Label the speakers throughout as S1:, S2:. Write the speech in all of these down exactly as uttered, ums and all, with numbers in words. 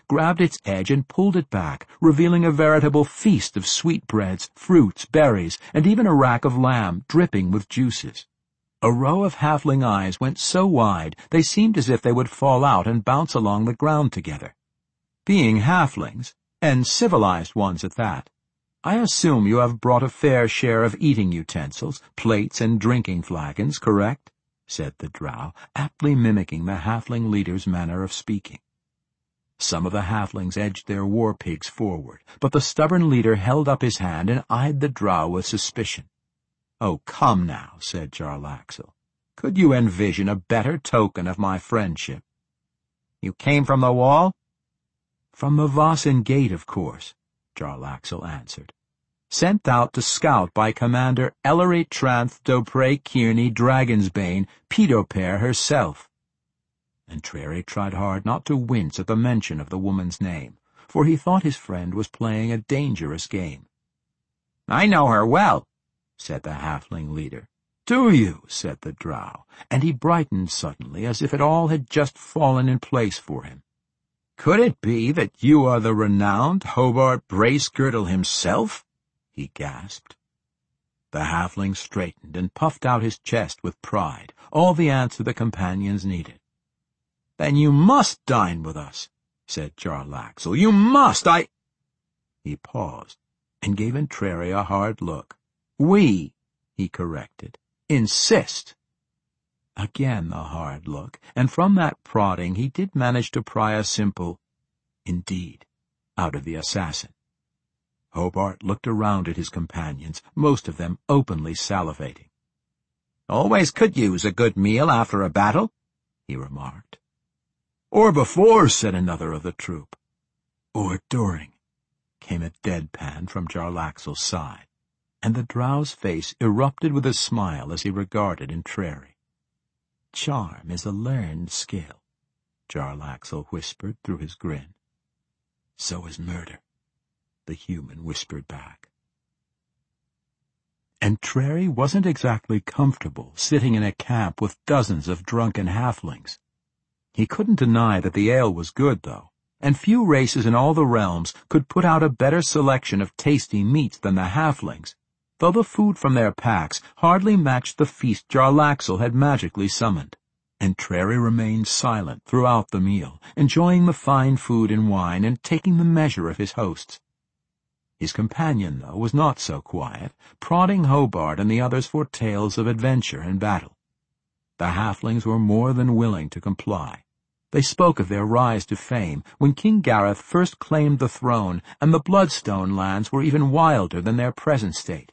S1: grabbed its edge and pulled it back, revealing a veritable feast of sweetbreads, fruits, berries, and even a rack of lamb dripping with juices. A row of halfling eyes went so wide they seemed as if they would fall out and bounce along the ground together. Being halflings, and civilized ones at that, I assume you have brought a fair share of eating utensils, plates, and drinking flagons, correct? Said the drow, aptly mimicking the halfling leader's manner of speaking. Some of the halflings edged their war-pigs forward, but the stubborn leader held up his hand and eyed the drow with suspicion. "Oh, come now," said Jarlaxle. "Could you envision a better token of my friendship?" "You came from the wall?" "From the Vossen Gate, of course," Jarlaxle answered. "Sent out to scout by Commander Ellery Tranth Dopre Kearney Dragonsbane, Pedopair herself." And Trary tried hard not to wince at the mention of the woman's name, for he thought his friend was playing a dangerous game. "I know her well," said the halfling leader. "Do you?" said the drow, and he brightened suddenly as if it all had just fallen in place for him. "Could it be that you are the renowned Hobart Bracegirdle himself?" he gasped. The halfling straightened and puffed out his chest with pride, all the answer the companions needed. "Then you must dine with us," said Jarlaxle. "You must, I—" He paused and gave Entreri a hard look. "We," he corrected, "insist." Again the hard look, and from that prodding he did manage to pry a simple "indeed" out of the assassin. Hobart looked around at his companions, most of them openly salivating. "Always could use a good meal after a battle," he remarked. "Or before," said another of the troop. "Or during," came a deadpan from Jarlaxle's side, and the drow's face erupted with a smile as he regarded Entreri. "Charm is a learned skill," Jarlaxle whispered through his grin. "So is murder," the human whispered back. Entreri wasn't exactly comfortable sitting in a camp with dozens of drunken halflings. He couldn't deny that the ale was good, though, and few races in all the realms could put out a better selection of tasty meats than the halflings, though the food from their packs hardly matched the feast Jarlaxle had magically summoned. Entreri remained silent throughout the meal, enjoying the fine food and wine and taking the measure of his hosts. His companion, though, was not so quiet, prodding Hobart and the others for tales of adventure and battle. The halflings were more than willing to comply. They spoke of their rise to fame when King Gareth first claimed the throne, and the Bloodstone lands were even wilder than their present state.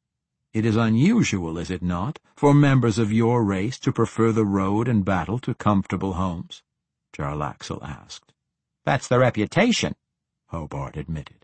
S1: "It is unusual, is it not, for members of your race to prefer the road and battle to comfortable homes?" Jarlaxle asked. "That's the reputation," Hobart admitted.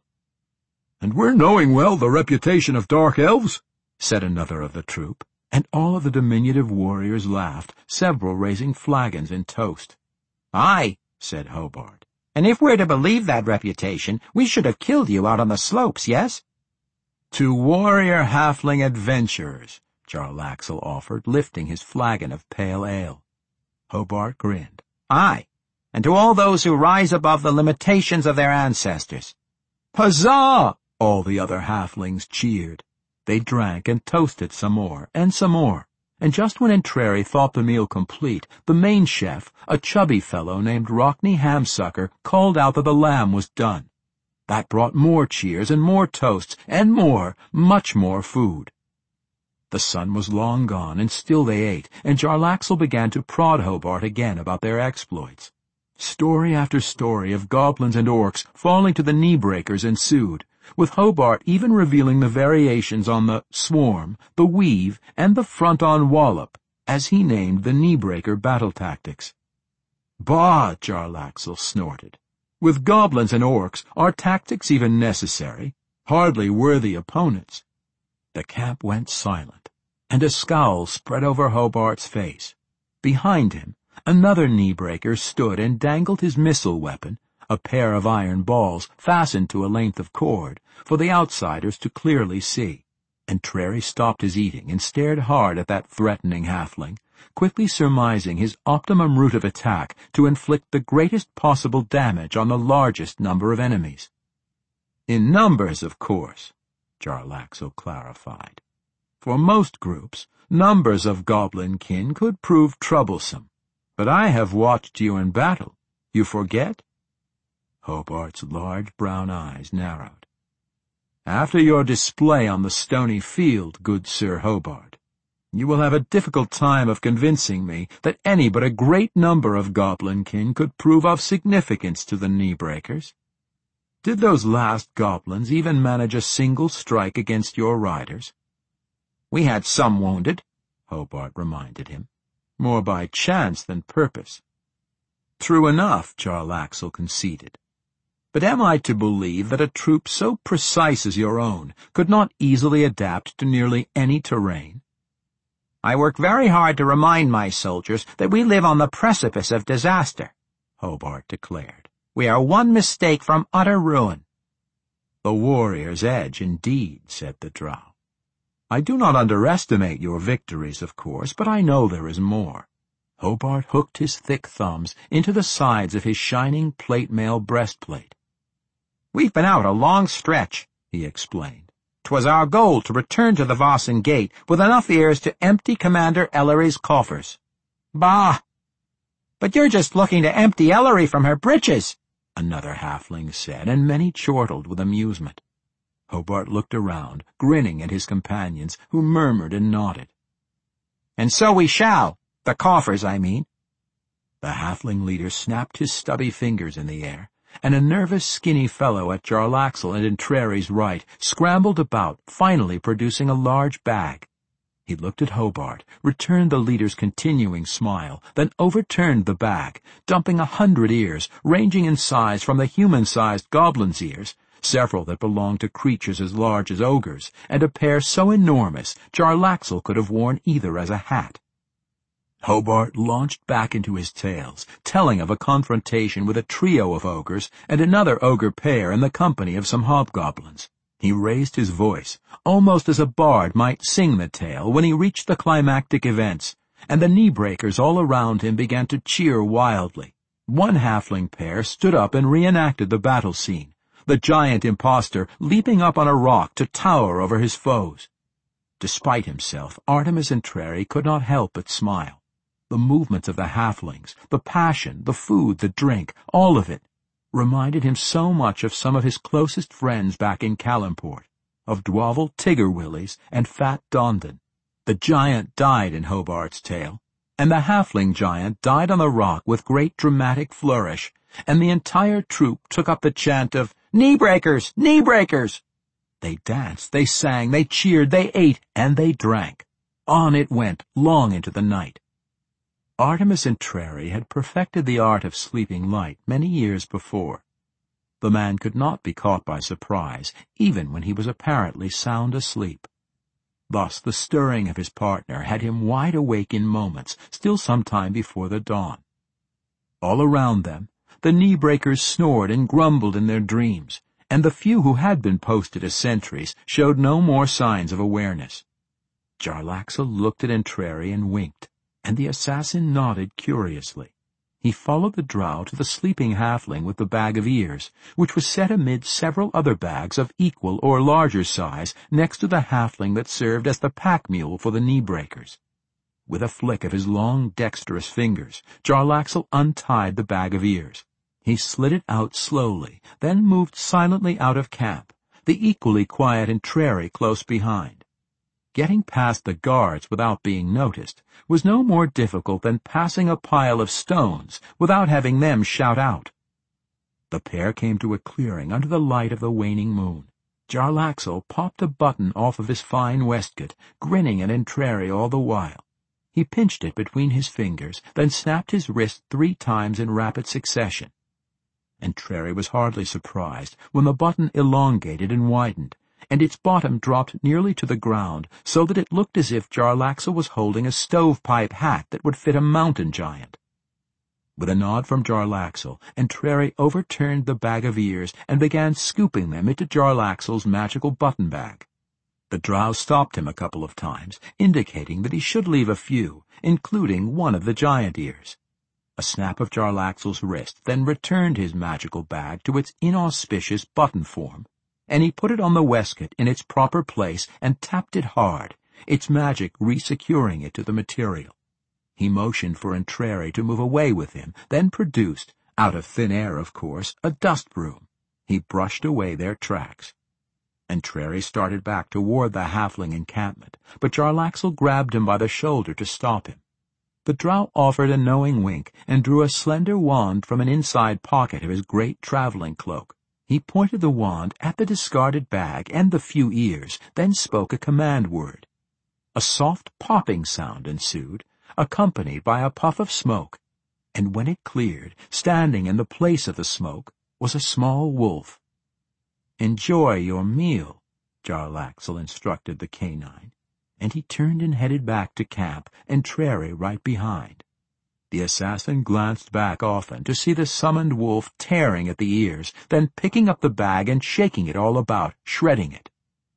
S1: "And we're knowing well the reputation of dark elves," said another of the troop, and all of the diminutive warriors laughed, several raising flagons in toast. "Aye," said Hobart, "and if we're to believe that reputation, we should have killed you out on the slopes, yes?" "To warrior halfling adventurers," Jarlaxle offered, lifting his flagon of pale ale. Hobart grinned. "Aye, and to all those who rise above the limitations of their ancestors." "Huzzah!" all the other halflings cheered. They drank and toasted some more, and some more, and just when Entreri thought the meal complete, the main chef, a chubby fellow named Rockney Hamsucker, called out that the lamb was done. That brought more cheers and more toasts, and more, much more food. The sun was long gone, and still they ate, and Jarlaxle began to prod Hobart again about their exploits. Story after story of goblins and orcs falling to the knee-breakers ensued, with Hobart even revealing the variations on the swarm, the weave, and the front-on wallop, as he named the knee-breaker battle tactics. "Bah!" Jarlaxle snorted. "With goblins and orcs, are tactics even necessary? Hardly worthy opponents." The camp went silent, and a scowl spread over Hobart's face. Behind him, another knee-breaker stood and dangled his missile weapon, a pair of iron balls fastened to a length of cord, for the outsiders to clearly see. And Entreri stopped his eating and stared hard at that threatening halfling, quickly surmising his optimum route of attack to inflict the greatest possible damage on the largest number of enemies. In numbers, of course, Jarlaxle clarified. For most groups, numbers of goblin kin could prove troublesome, but I have watched you in battle. You forget? Hobart's large brown eyes narrowed. After your display on the stony field, good Sir Hobart, you will have a difficult time of convincing me that any but a great number of goblin kin could prove of significance to the knee-breakers. Did those last goblins even manage a single strike against your riders? We had some wounded, Hobart reminded him, more by chance than purpose. True enough, Jarlaxle conceded. But am I to believe that a troop so precise as your own could not easily adapt to nearly any terrain? I work very hard to remind my soldiers that we live on the precipice of disaster, Hobart declared. We are one mistake from utter ruin. The warrior's edge, indeed, said the drow. I do not underestimate your victories, of course, but I know there is more. Hobart hooked his thick thumbs into the sides of his shining plate mail breastplate. We've been out a long stretch, he explained. 'Twas our goal to return to the Vossen Gate with enough ears to empty Commander Ellery's coffers. Bah! But you're just looking to empty Ellery from her breeches, another halfling said, and many chortled with amusement. Hobart looked around, grinning at his companions, who murmured and nodded. And so we shall. The coffers, I mean. The halfling leader snapped his stubby fingers in the air, and a nervous, skinny fellow at Jarlaxle and Entreri's right scrambled about, finally producing a large bag. He looked at Hobart, returned the leader's continuing smile, then overturned the bag, dumping a hundred ears, ranging in size from the human-sized goblin's ears, several that belonged to creatures as large as ogres, and a pair so enormous Jarlaxle could have worn either as a hat. Hobart launched back into his tales, telling of a confrontation with a trio of ogres and another ogre pair in the company of some hobgoblins. He raised his voice, almost as a bard might sing the tale when he reached the climactic events, and the knee-breakers all around him began to cheer wildly. One halfling pair stood up and reenacted the battle scene, the giant impostor leaping up on a rock to tower over his foes. Despite himself, Artemis Entreri could not help but smile. The movements of the halflings, the passion, the food, the drink, all of it, reminded him so much of some of his closest friends back in Calimport, of Dwavil Tiggerwillies and Fat Dondon. The giant died in Hobart's tale, and the halfling giant died on the rock with great dramatic flourish, and the entire troop took up the chant of, "Knee-breakers! Knee-breakers!" They danced, they sang, they cheered, they ate, and they drank. On it went, long into the night. Artemis Entreri had perfected the art of sleeping light many years before. The man could not be caught by surprise, even when he was apparently sound asleep. Thus the stirring of his partner had him wide awake in moments, still some time before the dawn. All around them, the knee-breakers snored and grumbled in their dreams, and the few who had been posted as sentries showed no more signs of awareness. Jarlaxle looked at Entreri and winked, and the assassin nodded curiously. He followed the drow to the sleeping halfling with the bag of ears, which was set amid several other bags of equal or larger size next to the halfling that served as the pack mule for the knee-breakers. With a flick of his long, dexterous fingers, Jarlaxle untied the bag of ears. He slid it out slowly, then moved silently out of camp, the equally quiet Entreri close behind. Getting past the guards without being noticed was no more difficult than passing a pile of stones without having them shout out. The pair came to a clearing under the light of the waning moon. Jarlaxle popped a button off of his fine waistcoat, grinning at Entreri all the while. He pinched it between his fingers, then snapped his wrist three times in rapid succession. Entreri was hardly surprised when the button elongated and widened, and its bottom dropped nearly to the ground, so that it looked as if Jarlaxle was holding a stovepipe hat that would fit a mountain giant. With a nod from Jarlaxle, Entreri overturned the bag of ears and began scooping them into Jarlaxle's magical button bag. The drow stopped him a couple of times, indicating that he should leave a few, including one of the giant ears. A snap of Jarlaxle's wrist then returned his magical bag to its inauspicious button form, and he put it on the waistcoat in its proper place and tapped it hard, its magic re-securing it to the material. He motioned for Entreri to move away with him, then produced, out of thin air of course, a dust broom. He brushed away their tracks. Entreri started back toward the halfling encampment, but Jarlaxle grabbed him by the shoulder to stop him. The drow offered a knowing wink and drew a slender wand from an inside pocket of his great traveling cloak. He pointed the wand at the discarded bag and the few ears, then spoke a command word. A soft popping sound ensued, accompanied by a puff of smoke, and when it cleared, standing in the place of the smoke, was a small wolf. "Enjoy your meal," Jarlaxle instructed the canine, and he turned and headed back to camp, Entreri right behind. The assassin glanced back often to see the summoned wolf tearing at the ears, then picking up the bag and shaking it all about, shredding it.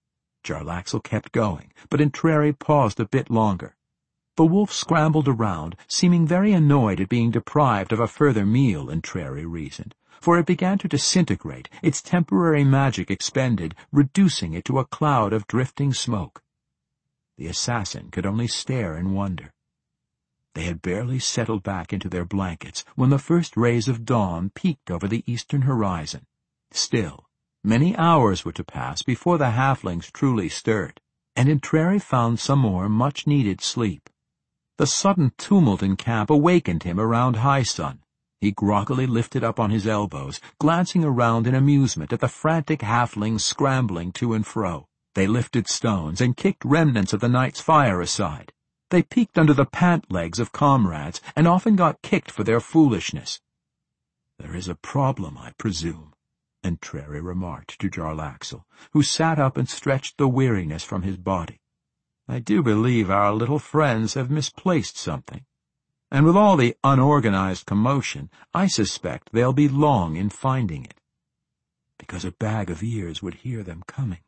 S1: Jarlaxle kept going, but Entreri paused a bit longer. The wolf scrambled around, seeming very annoyed at being deprived of a further meal, Entreri reasoned, for it began to disintegrate, its temporary magic expended, reducing it to a cloud of drifting smoke. The assassin could only stare in wonder. They had barely settled back into their blankets when the first rays of dawn peeked over the eastern horizon. Still, many hours were to pass before the halflings truly stirred, and Entreri found some more much-needed sleep. The sudden tumult in camp awakened him around high sun. He groggily lifted up on his elbows, glancing around in amusement at the frantic halflings scrambling to and fro. They lifted stones and kicked remnants of the night's fire aside. They peeked under the pant legs of comrades and often got kicked for their foolishness. "There is a problem, I presume," Entreri remarked to Jarlaxle, who sat up and stretched the weariness from his body. "I do believe our little friends have misplaced something. And with all the unorganized commotion, I suspect they'll be long in finding it." "Because a bag of ears would hear them coming,"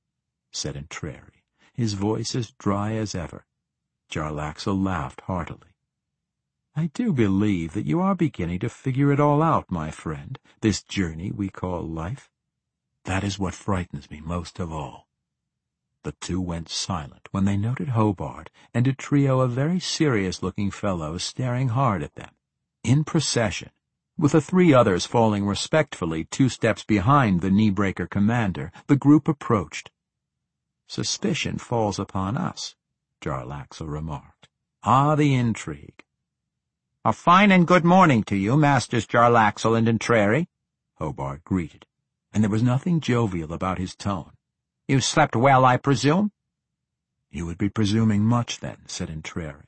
S1: said Entreri, his voice as dry as ever. Jarlaxle laughed heartily. "I do believe that you are beginning to figure it all out, my friend, this journey we call life. That is what frightens me most of all." The two went silent when they noted Hobart and a trio of very serious-looking fellows staring hard at them. In procession, with the three others falling respectfully two steps behind the knee-breaker commander, the group approached. "Suspicion falls upon us," Jarlaxle remarked. "Ah, the intrigue." "A fine and good morning to you, Masters Jarlaxle and Entreri," Hobart greeted, and there was nothing jovial about his tone. "You slept well, I presume?" "You would be presuming much, then," said Entreri.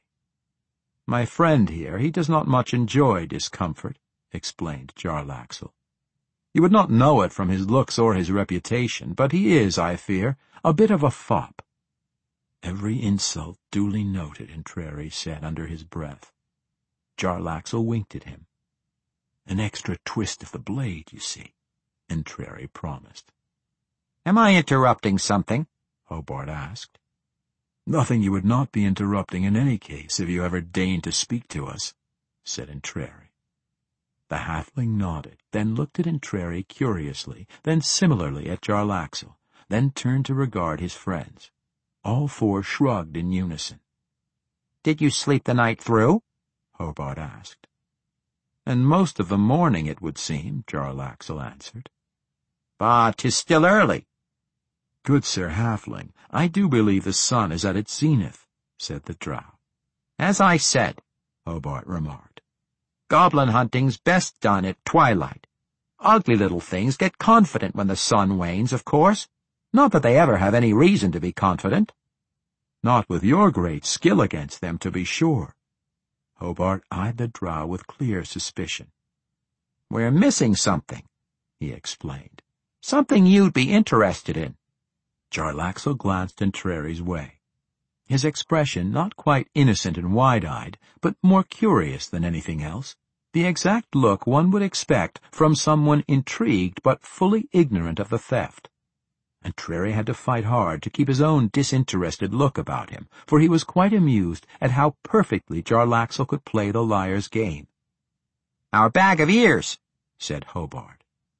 S1: "My friend here, he does not much enjoy discomfort," explained Jarlaxle. "You would not know it from his looks or his reputation, but he is, I fear, a bit of a fop." "Every insult duly noted," Entreri said under his breath. Jarlaxle winked at him. "An extra twist of the blade, you see," Entreri promised.
S2: "Am I interrupting something?"
S1: Hobart asked. "Nothing you would not be interrupting in any case if you ever deigned to speak to us," said Entreri. The halfling nodded, then looked at Entreri curiously, then similarly at Jarlaxle, then turned to regard his friends. All four shrugged in unison.
S2: "Did you sleep the night through?"
S1: Hobart asked. "And most of the morning, it would seem," Jarlaxle answered.
S2: "But 'tis still early."
S1: "Good Sir Halfling, I do believe the sun is at its zenith," said the drow.
S2: "As I said,"
S1: Hobart remarked,
S2: "goblin hunting's best done at twilight. Ugly little things get confident when the sun wanes, of course. Not that they ever have any reason to be confident."
S1: "Not with your great skill against them, to be sure." Hobart eyed the drow with clear suspicion.
S2: "We're missing something," he explained. "Something you'd be interested in."
S1: Jarlaxle glanced Entreri's way. His expression not quite innocent and wide-eyed, but more curious than anything else, the exact look one would expect from someone intrigued but fully ignorant of the theft. and Trary had to fight hard to keep his own disinterested look about him, for he was quite amused at how perfectly Jarlaxle could play the liar's game.
S2: "Our bag of ears," said Hobart.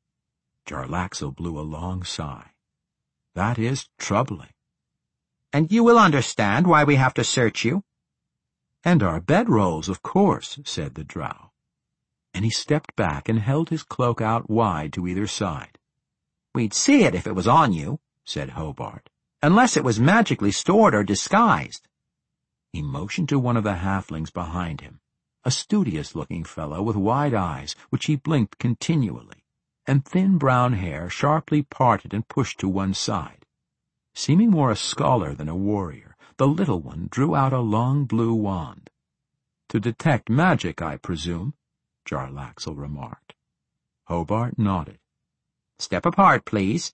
S1: Jarlaxle blew a long sigh. "That is troubling."
S2: "And you will understand why we have to search you."
S1: "And our bedrolls, of course," said the drow. And he stepped back and held his cloak out wide to either side.
S2: "We'd see it if it was on you," said Hobart, "unless it was magically stored or disguised."
S1: He motioned to one of the halflings behind him, a studious-looking fellow with wide eyes which he blinked continually, and thin brown hair sharply parted and pushed to one side. Seeming more a scholar than a warrior, the little one drew out a long blue wand. "To detect magic, I presume," Jarlaxle remarked. Hobart nodded.
S2: "Step apart, please."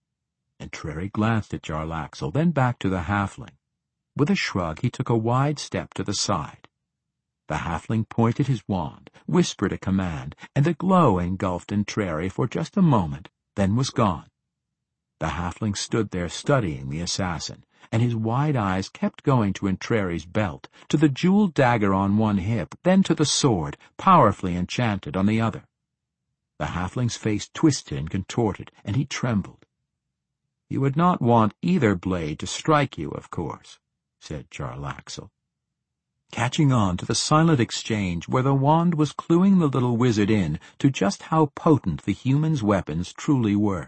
S1: And Trary glanced at Jarlaxle, then back to the halfling. With a shrug, he took a wide step to the side. The halfling pointed his wand, whispered a command, and the glow engulfed in Trary for just a moment, then was gone. The halfling stood there studying the assassin, and his wide eyes kept going to Trary's belt, to the jeweled dagger on one hip, then to the sword, powerfully enchanted, on the other. The halfling's face twisted and contorted, and he trembled. "You would not want either blade to strike you, of course," said Jarlaxle. Catching on to the silent exchange where the wand was cluing the little wizard in to just how potent the human's weapons truly were.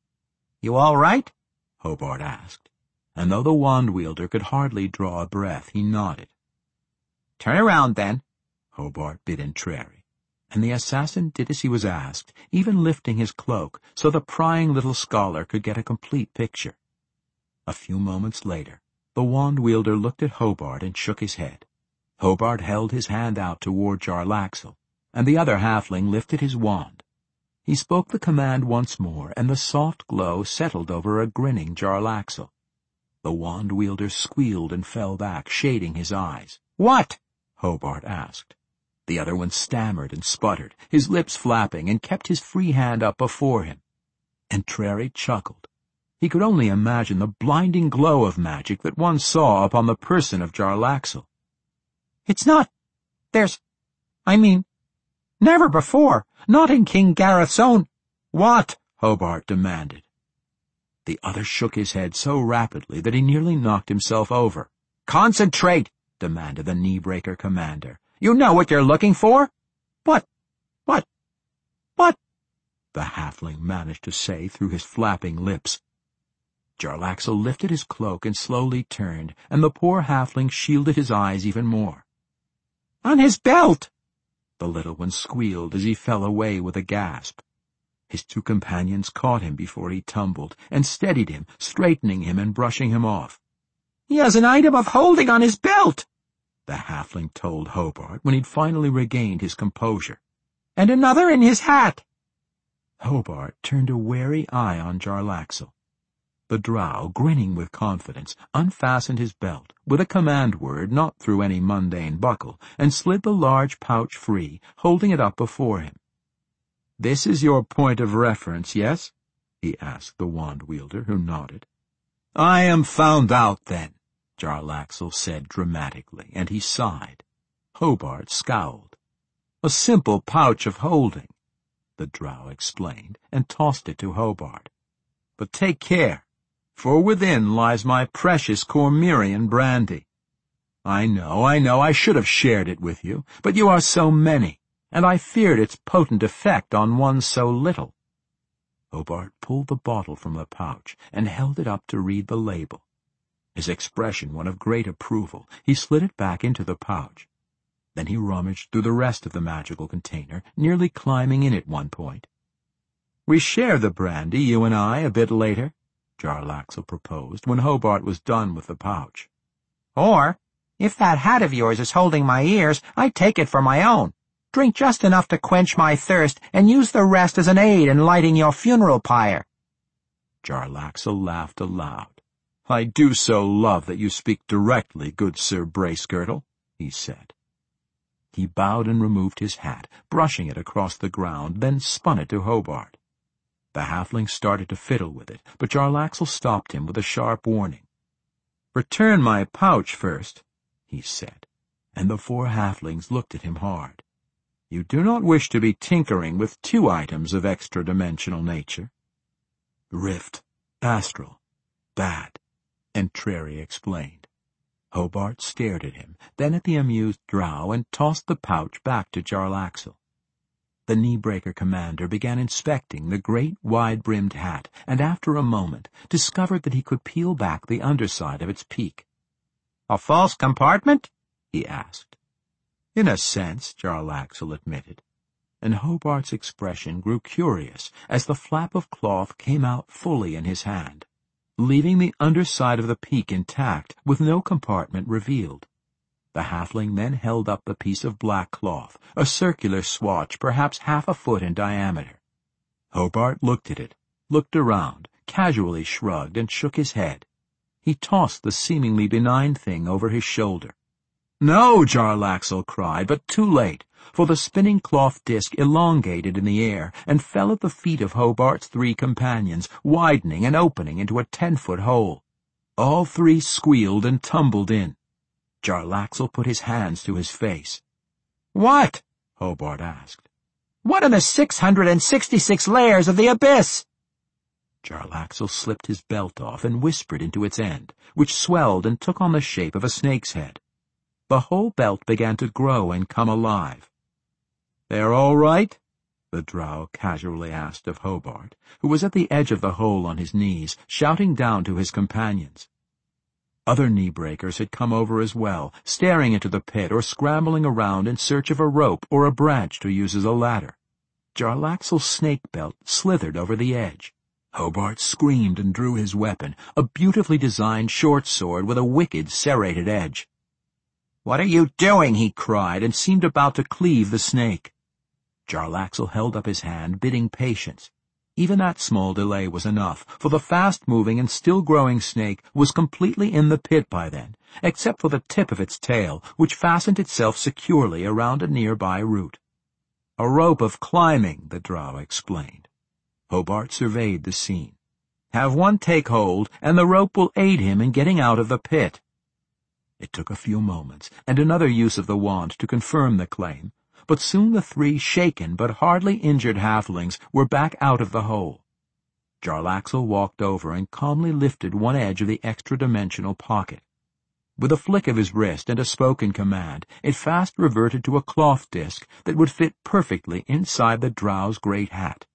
S2: "You all right?"
S1: Hobart asked, and though the wand-wielder could hardly draw a breath, he nodded.
S2: "Turn around, then,"
S1: Hobart bid Trary, and the assassin did as he was asked, even lifting his cloak so the prying little scholar could get a complete picture. A few moments later, the wand-wielder looked at Hobart and shook his head. Hobart held his hand out toward Jarlaxle, and the other halfling lifted his wand. He spoke the command once more, and the soft glow settled over a grinning Jarlaxle. The wand-wielder squealed and fell back, shading his eyes.
S2: "What?"
S1: Hobart asked. The other one stammered and sputtered, his lips flapping, and kept his free hand up before him. And Trary chuckled. He could only imagine the blinding glow of magic that one saw upon the person of Jarlaxle.
S2: "It's not... There's... I mean... Never before. Not in King Gareth's own—"
S1: "What?" Hobart demanded. The other shook his head so rapidly that he nearly knocked himself over.
S2: "Concentrate!" demanded the knee-breaker commander. "You know what you're looking for?" "What? What? What?"
S1: the halfling managed to say through his flapping lips. Jarlaxle lifted his cloak and slowly turned, and the poor halfling shielded his eyes even more.
S2: "On his belt!"
S1: the little one squealed as he fell away with a gasp. His two companions caught him before he tumbled, and steadied him, straightening him and brushing him off.
S2: "He has an item of holding on his belt,"
S1: the halfling told Hobart when he'd finally regained his composure.
S2: "And another in his hat."
S1: Hobart turned a wary eye on Jarlaxle. The drow, grinning with confidence, unfastened his belt, with a command word not through any mundane buckle, and slid the large pouch free, holding it up before him. "This is your point of reference, yes?" he asked the wand-wielder, who nodded. "I am found out, then," Jarlaxle said dramatically, and he sighed. Hobart scowled. "A simple pouch of holding," the drow explained, and tossed it to Hobart. "But take care, for within lies my precious Cormyrean brandy. I know, I know, I should have shared it with you, but you are so many, and I feared its potent effect on one so little." Hobart pulled the bottle from the pouch and held it up to read the label. His expression one of great approval, he slid it back into the pouch. Then he rummaged through the rest of the magical container, nearly climbing in at one point. "We share the brandy, you and I, a bit later," Jarlaxle proposed, when Hobart was done with the pouch.
S2: "Or, if that hat of yours is holding my ears, I take it for my own. Drink just enough to quench my thirst, and use the rest as an aid in lighting your funeral pyre."
S1: Jarlaxle laughed aloud. "I do so love that you speak directly, good Sir Bracegirdle," he said. He bowed and removed his hat, brushing it across the ground, then spun it to Hobart. The halfling started to fiddle with it, but Jarlaxle stopped him with a sharp warning. "Return my pouch first," he said, and the four halflings looked at him hard. "You do not wish to be tinkering with two items of extra-dimensional nature." "Rift, astral, bad," Entreri explained. Hobart stared at him, then at the amused drow, and tossed the pouch back to Jarlaxle. The knee-breaker commander began inspecting the great wide-brimmed hat, and after a moment discovered that he could peel back the underside of its peak.
S2: "A false compartment?"
S1: he asked. "In a sense," Jarlaxle admitted, and Hobart's expression grew curious as the flap of cloth came out fully in his hand, leaving the underside of the peak intact with no compartment revealed. The halfling then held up the piece of black cloth, a circular swatch perhaps half a foot in diameter. Hobart looked at it, looked around, casually shrugged, and shook his head. He tossed the seemingly benign thing over his shoulder. "No!" Jarlaxle cried, but too late, for the spinning cloth disc elongated in the air and fell at the feet of Hobart's three companions, widening and opening into a ten-foot hole. All three squealed and tumbled in. Jarlaxle put his hands to his face.
S2: "What?"
S1: Hobart asked.
S2: "What in the six hundred and sixty-six layers of the abyss?"
S1: Jarlaxle slipped his belt off and whispered into its end, which swelled and took on the shape of a snake's head. The whole belt began to grow and come alive. "They're all right?" the drow casually asked of Hobart, who was at the edge of the hole on his knees, shouting down to his companions. Other knee-breakers had come over as well, staring into the pit or scrambling around in search of a rope or a branch to use as a ladder. Jarlaxle's snake belt slithered over the edge. Hobart screamed and drew his weapon, a beautifully designed short sword with a wicked serrated edge.
S2: "What are you doing?"
S1: he cried, and seemed about to cleave the snake. Jarlaxle held up his hand, bidding patience. Even that small delay was enough, for the fast-moving and still-growing snake was completely in the pit by then, except for the tip of its tail, which fastened itself securely around a nearby root. "A rope of climbing," the drow explained. Hobart surveyed the scene. "Have one take hold, and the rope will aid him in getting out of the pit." It took a few moments, and another use of the wand to confirm the claim, but soon the three shaken but hardly injured halflings were back out of the hole. Jarlaxle walked over and calmly lifted one edge of the extra-dimensional pocket. With a flick of his wrist and a spoken command, it fast reverted to a cloth disc that would fit perfectly inside the drow's great hat.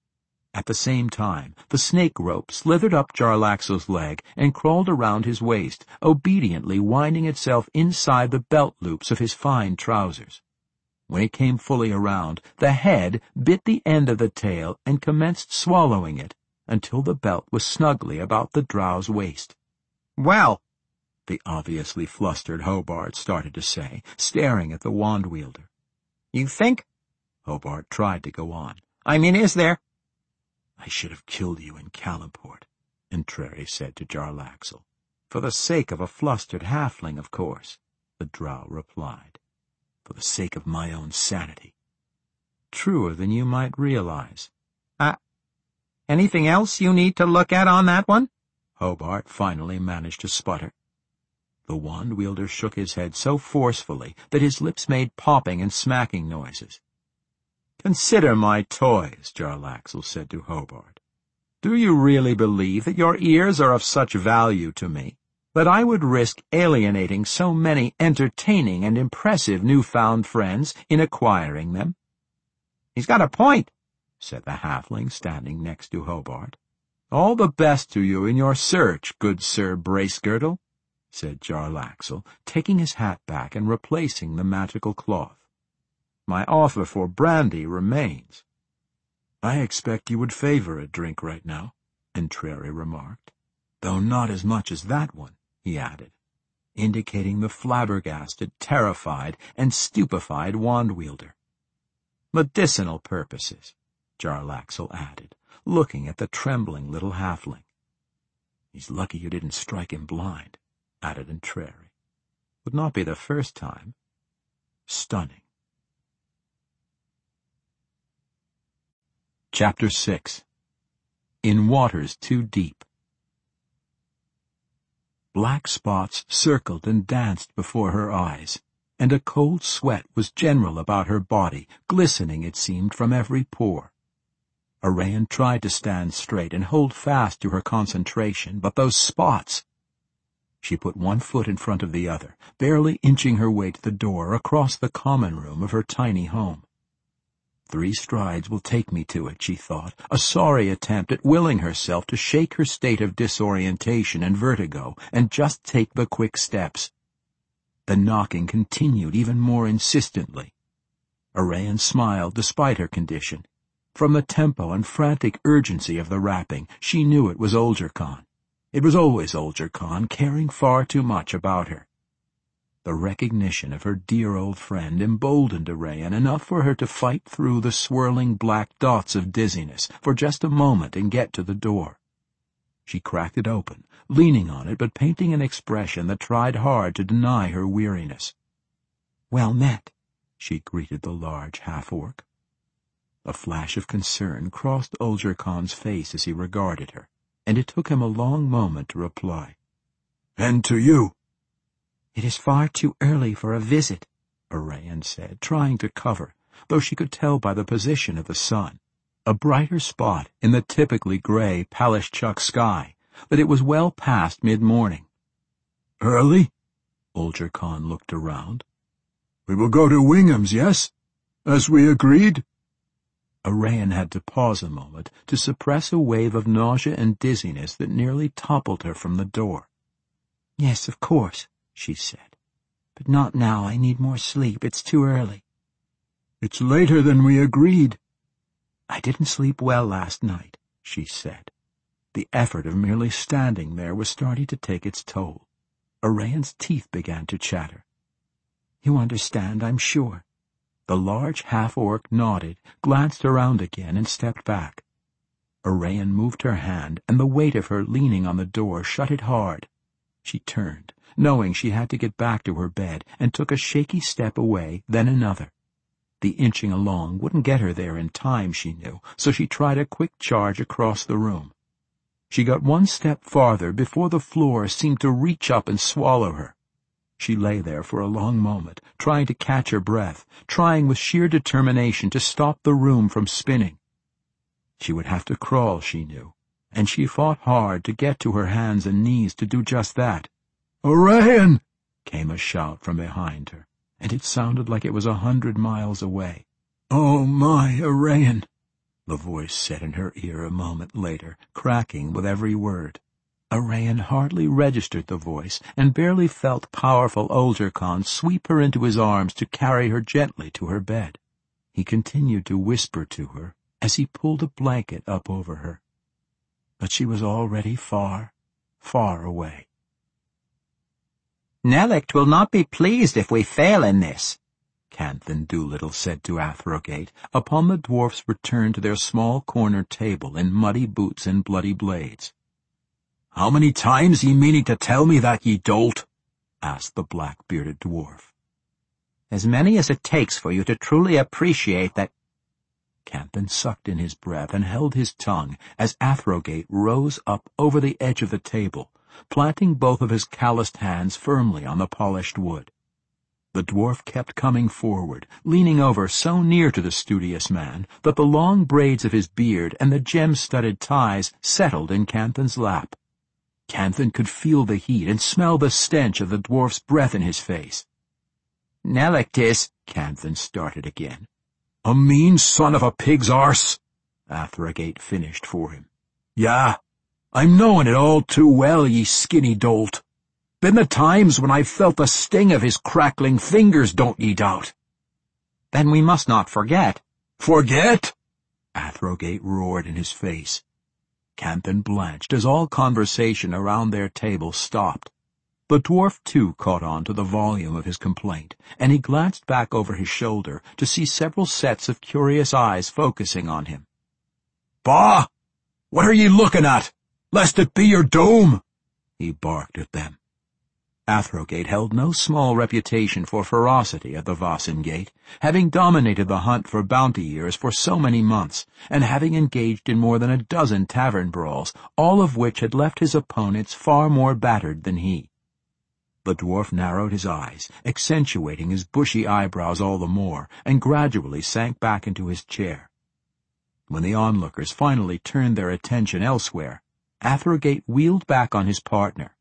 S1: At the same time, the snake rope slithered up Jarlaxle's leg and crawled around his waist, obediently winding itself inside the belt loops of his fine trousers. When it came fully around, the head bit the end of the tail and commenced swallowing it until the belt was snugly about the drow's waist.
S2: "Well,"
S1: the obviously flustered Hobart started to say, staring at the wand-wielder.
S2: "You think—"
S1: Hobart tried to go on.
S2: "I mean, is there—"
S1: "I should have killed you in Calimport," Entreri said to Jarlaxle. "For the sake of a flustered halfling, of course," the drow replied. "For the sake of my own sanity. Truer than you might realize."
S2: Uh, anything else you need to look at on that one?"
S1: Hobart finally managed to sputter. The wand-wielder shook his head so forcefully that his lips made popping and smacking noises. "Consider my toys," Jarlaxle said to Hobart. "Do you really believe that your ears are of such value to me that I would risk alienating so many entertaining and impressive new-found friends in acquiring them?"
S2: "He's got a point,"
S1: said the halfling standing next to Hobart. "All the best to you in your search, good Sir Bracegirdle," said Jarlaxle, taking his hat back and replacing the magical cloth. "My offer for brandy remains." "I expect you would favor a drink right now," Entreri remarked. "Though not as much as that one," he added, indicating the flabbergasted, terrified, and stupefied wand-wielder. "Medicinal purposes," Jarlaxle added, looking at the trembling little halfling. "He's lucky you didn't strike him blind," added Entreri. "Would not be the first time. Stunning." Chapter six. in waters too deep. Black spots circled and danced before her eyes, and a cold sweat was general about her body, glistening, it seemed, from every pore. Arayan tried to stand straight and hold fast to her concentration, but those spots— She put one foot in front of the other, barely inching her way to the door across the common room of her tiny home. Three strides will take me to it, she thought, a sorry attempt at willing herself to shake her state of disorientation and vertigo and just take the quick steps. The knocking continued even more insistently. Arayan smiled despite her condition. From the tempo and frantic urgency of the rapping, she knew it was Olger Khan. It was always Olger Khan, caring far too much about her. The recognition of her dear old friend emboldened Arayan enough for her to fight through the swirling black dots of dizziness for just a moment and get to the door. She cracked it open, leaning on it but painting an expression that tried hard to deny her weariness. "Well met," she greeted the large half-orc. A flash of concern crossed Olger Khan's face as he regarded her, and it took him a long moment to reply. "And to you." "It is far too early for a visit," Arayan said, trying to cover, though she could tell by the position of the sun, a brighter spot in the typically gray Palishchuk sky, that it was well past mid-morning. "Early?" Olger Khan looked around. "We will go to Wingham's, yes? As we agreed?" Arayan had to pause a moment to suppress a wave of nausea and dizziness that nearly toppled her from the door. "Yes, of course," she said. "But not now. I need more sleep. It's too early." "It's later than we agreed." "I didn't sleep well last night," she said. The effort of merely standing there was starting to take its toll. Arayan's teeth began to chatter. "You understand, I'm sure." The large half-orc nodded, glanced around again, and stepped back. Arayan moved her hand, and the weight of her leaning on the door shut it hard. She turned, knowing she had to get back to her bed, and took a shaky step away, then another. The inching along wouldn't get her there in time, she knew, so she tried a quick charge across the room. She got one step farther before the floor seemed to reach up and swallow her. She lay there for a long moment, trying to catch her breath, trying with sheer determination to stop the room from spinning. She would have to crawl, she knew, and she fought hard to get to her hands and knees to do just that. "Arayan!" came a shout from behind her, and it sounded like it was a hundred miles away. "Oh, my, Arayan," the voice said in her ear a moment later, cracking with every word. Arayan hardly registered the voice and barely felt powerful Olger Khan sweep her into his arms to carry her gently to her bed. He continued to whisper to her as he pulled a blanket up over her. But she was already far, far away.
S2: "Nelict will not be pleased if we fail in this," Canthan Doolittle said to Athrogate upon the dwarfs' return to their small corner table in muddy boots and bloody blades. "How many times ye meaning to tell me that, ye dolt?" asked the black-bearded dwarf. "As many as it takes for you to truly appreciate that—" Canthan sucked in his breath and held his tongue as Athrogate rose up over the edge of the table, planting both of his calloused hands firmly on the polished wood. The dwarf kept coming forward, leaning over so near to the studious man that the long braids of his beard and the gem-studded ties settled in Canthan's lap. Canthan could feel the heat and smell the stench of the dwarf's breath in his face. "Nelict is—" Canthan started again. "A mean son of a pig's arse," Athrogate finished for him. "Yeah, I'm knowing it all too well, ye skinny dolt. Been the times when I've felt the sting of his crackling fingers, don't ye doubt." "Then we must not forget." "Forget?" Athrogate roared in his face. Canthan blanched as all conversation around their table stopped. The dwarf, too, caught on to the volume of his complaint, and he glanced back over his shoulder to see several sets of curious eyes focusing on him. "Bah! What are ye looking at? Lest it be your doom!" he barked at them.
S1: Athrogate held no small reputation for ferocity at the Vossen Gate, having dominated the hunt for bounty years for so many months, and having engaged in more than a dozen tavern brawls, all of which had left his opponents far more battered than he. The dwarf narrowed his eyes, accentuating his bushy eyebrows all the more, and gradually sank back into his chair. When the onlookers finally turned their attention elsewhere, Athrogate wheeled back on his partner.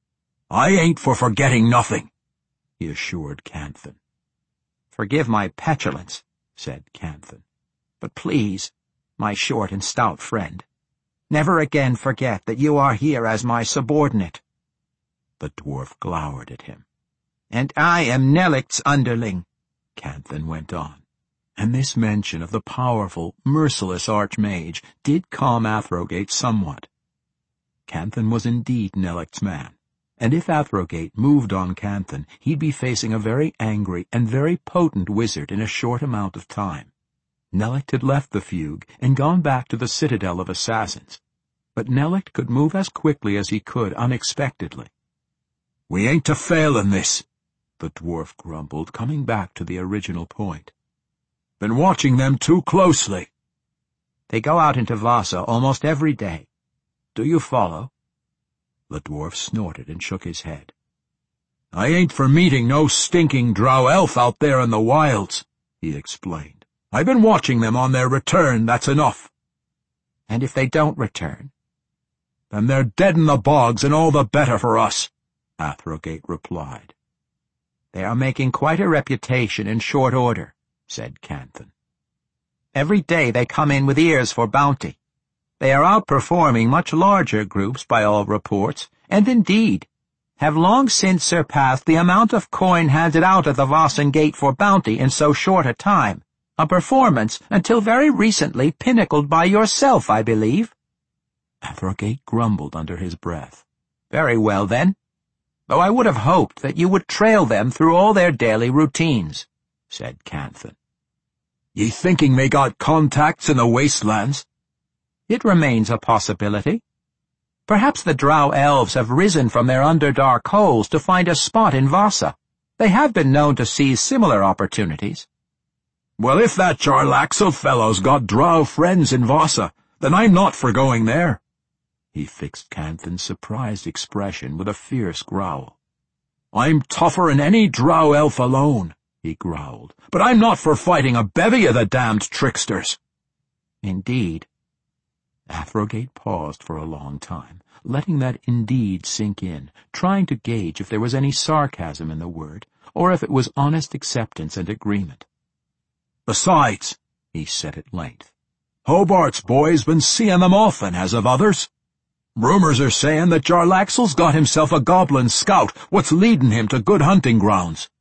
S1: "I ain't for forgetting nothing," he assured Canthan.
S2: "Forgive my petulance," said Canthan, "but please, my short and stout friend, never again forget that you are here as my subordinate."
S1: The dwarf glowered at him.
S2: "And I am Nelict's underling,"
S1: Canthan went on, and this mention of the powerful, merciless archmage did calm Athrogate somewhat. Canthan was indeed Nelict's man, and if Athrogate moved on Canthan, he'd be facing a very angry and very potent wizard in a short amount of time. Nelict had left the fugue and gone back to the citadel of assassins, but Nelict could move as quickly as he could unexpectedly.
S3: "We ain't to fail in this,"
S1: the dwarf grumbled, coming back to the original point.
S3: "Been watching them too closely."
S2: "They go out into Vasa almost every day. Do you follow?"
S1: The dwarf snorted and shook his head.
S3: "I ain't for meeting no stinking drow elf out there in the wilds," he explained. "I've been watching them on their return, that's enough."
S2: "And if they don't return?"
S3: "Then they're dead in the bogs, and all the better for us," Athrogate replied.
S2: "They are making quite a reputation in short order," said Canthan. "Every day they come in with ears for bounty. They are outperforming much larger groups by all reports, and indeed have long since surpassed the amount of coin handed out at the Vossen Gate for bounty in so short a time, a performance until very recently pinnacled by yourself, I believe."
S1: Athrogate grumbled under his breath.
S2: "Very well, then. Though I would have hoped that you would trail them through all their daily routines," said Canthan.
S3: "Ye thinking they got contacts in the wastelands?"
S2: "It remains a possibility. Perhaps the drow elves have risen from their underdark holes to find a spot in Vasa. They have been known to seize similar opportunities."
S3: "Well, if that Jarlaxle fellow's got drow friends in Vasa, then I'm not for going there."
S1: He fixed Canthan's surprised expression with a fierce growl.
S3: "I'm tougher'n any drow elf alone," he growled, "but I'm not for fighting a bevy of the damned tricksters."
S2: "Indeed."
S1: Athrogate paused for a long time, letting that indeed sink in, trying to gauge if there was any sarcasm in the word, or if it was honest acceptance and agreement.
S3: "Besides," he said at length, "Hobart's boy's been seeing them often, as of others. Rumors are saying that Jarlaxle's got himself a goblin scout what's leading him to good hunting grounds."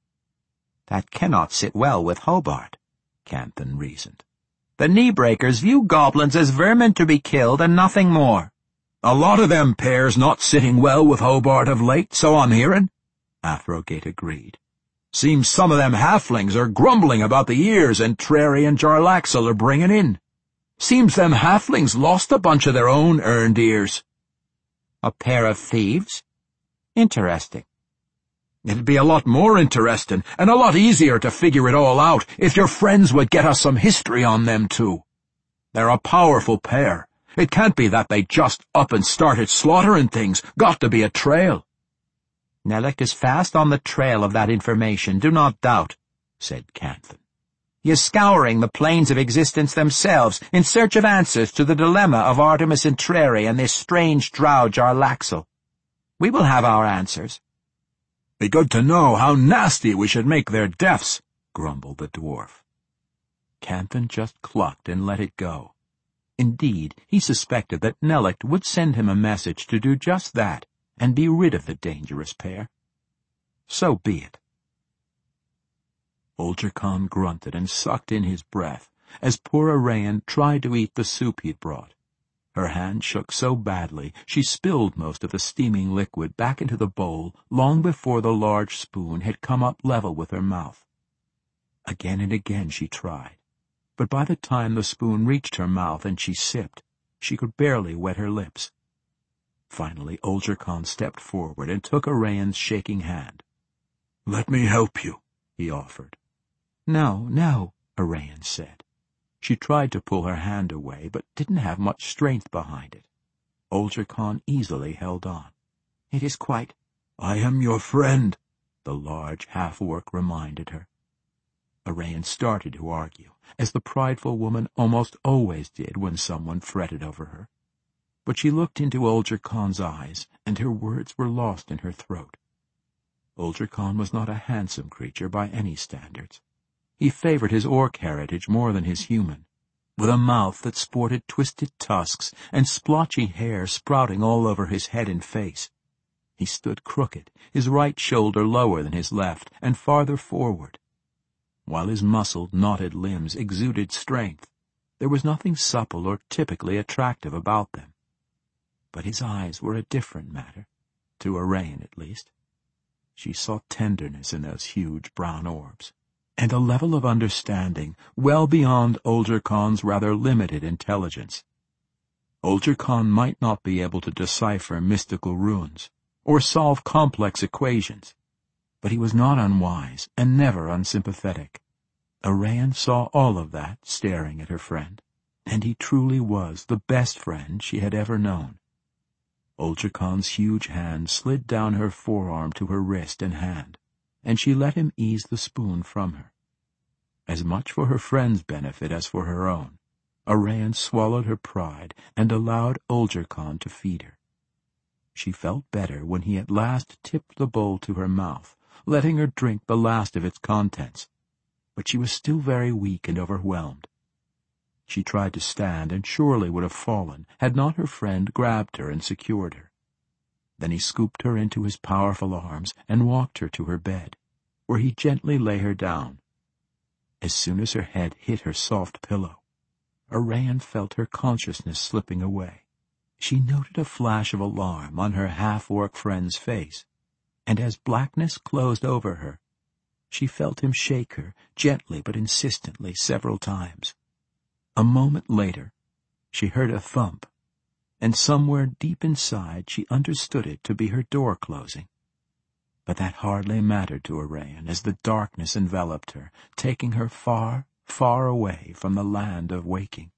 S2: "That cannot sit well with Hobart," Canthan reasoned. "The knee-breakers view goblins as vermin to be killed and nothing more."
S3: "A lot of them pairs not sitting well with Hobart of late, so I'm hearing," Athrogate agreed. "Seems some of them halflings are grumbling about the ears Entreri and Jarlaxle are bringing in. Seems them halflings lost a bunch of their own earned ears."
S2: "A pair of thieves? Interesting."
S3: "It'd be a lot more interesting, and a lot easier to figure it all out if your friends would get us some history on them too. They're a powerful pair. It can't be that they just up and started slaughtering things. Got to be a trail."
S2: "Nelict is fast on the trail of that information, do not doubt," said Canthan. "He is scouring the plains of existence themselves in search of answers to the dilemma of Artemis Entreri and this strange drow Jarlaxle. We will have our answers."
S3: "Be good to know how nasty we should make their deaths," grumbled the dwarf.
S1: Canthan just clucked and let it go. Indeed, he suspected that Nelict would send him a message to do just that, and be rid of the dangerous pair. So be it. Ulger Khan grunted and sucked in his breath, as poor Arayan tried to eat the soup he'd brought. Her hand shook so badly she spilled most of the steaming liquid back into the bowl long before the large spoon had come up level with her mouth. Again and again she tried, but by the time the spoon reached her mouth and she sipped, she could barely wet her lips. Finally, Olger Khan stepped forward and took Arayan's shaking hand.
S3: "Let me help you," he offered.
S1: "No, no," Arayan said. She tried to pull her hand away, but didn't have much strength behind it. Olger Khan easily held on. "It is quite—"
S3: "I am your friend,"
S1: the large half-orc reminded her. Arayan started to argue, as the prideful woman almost always did when someone fretted over her. But she looked into Olger Khan's eyes, and her words were lost in her throat. Olger Khan was not a handsome creature by any standards. He favored his orc heritage more than his human, with a mouth that sported twisted tusks and splotchy hair sprouting all over his head and face. He stood crooked, his right shoulder lower than his left and farther forward. While his muscled, knotted limbs exuded strength, there was nothing supple or typically attractive about them. But his eyes were a different matter, to Arayan at least. She saw tenderness in those huge brown orbs, and a level of understanding well beyond Olger Khan's rather limited intelligence. Olger Khan might not be able to decipher mystical runes, or solve complex equations, but he was not unwise and never unsympathetic. Arayan saw all of that staring at her friend, and he truly was the best friend she had ever known. Olger Khan's huge hand slid down her forearm to her wrist and hand, and she let him ease the spoon from her. As much for her friend's benefit as for her own, Arayan swallowed her pride and allowed Olger Khan to feed her. She felt better when he at last tipped the bowl to her mouth, letting her drink the last of its contents, but she was still very weak and overwhelmed. She tried to stand and surely would have fallen had not her friend grabbed her and secured her. Then he scooped her into his powerful arms and walked her to her bed, where he gently lay her down. As soon as her head hit her soft pillow, Arayan felt her consciousness slipping away. She noted a flash of alarm on her half-orc friend's face, and as blackness closed over her, she felt him shake her gently but insistently several times. A moment later, she heard a thump, and somewhere deep inside she understood it to be her door closing. But that hardly mattered to Arayan as the darkness enveloped her, taking her far, far away from the land of waking.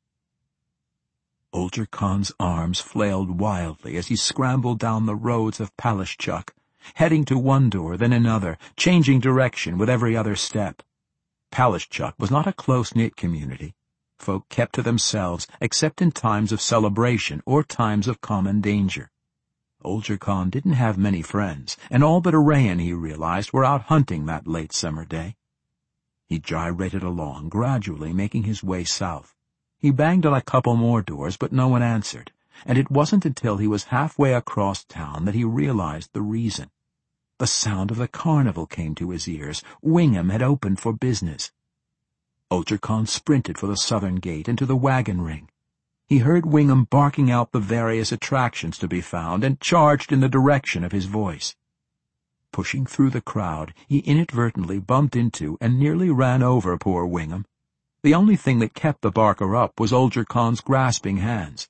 S1: Olger Khan's arms flailed wildly as he scrambled down the roads of Palishchuk, heading to one door, then another, changing direction with every other step. Palishchuk was not a close-knit community. Folk kept to themselves except in times of celebration or times of common danger. Olger Khan didn't have many friends, and all but Arayan, he realized, were out hunting that late summer day. He gyrated along, gradually making his way south. He banged on a couple more doors, but no one answered, and it wasn't until he was halfway across town that he realized the reason. The sound of the carnival came to his ears. Wingham had opened for business. Olger Khan sprinted for the southern gate and to the wagon ring. He heard Wingham barking out the various attractions to be found and charged in the direction of his voice. Pushing through the crowd, he inadvertently bumped into and nearly ran over poor Wingham. The only thing that kept the barker up was Olger Khan's grasping hands.